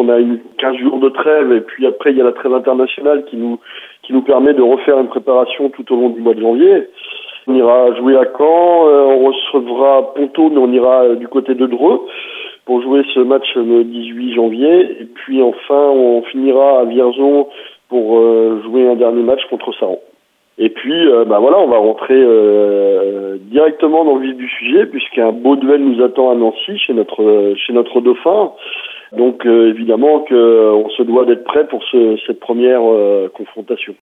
qu'on a 15 jours de trêve et puis après il y a la trêve internationale qui nous permet de refaire une préparation tout au long du mois de janvier. On ira jouer à Caen, on recevra Ponto, mais on ira du côté de Dreux pour jouer ce match le 18 janvier. Et puis enfin, on finira à Vierzon pour jouer un dernier match contre Saran. Et puis, voilà, on va rentrer directement dans le vif du sujet, puisqu'un beau duel nous attend à Nancy, chez notre dauphin. Donc, évidemment, qu'on se doit d'être prêt pour cette première confrontation.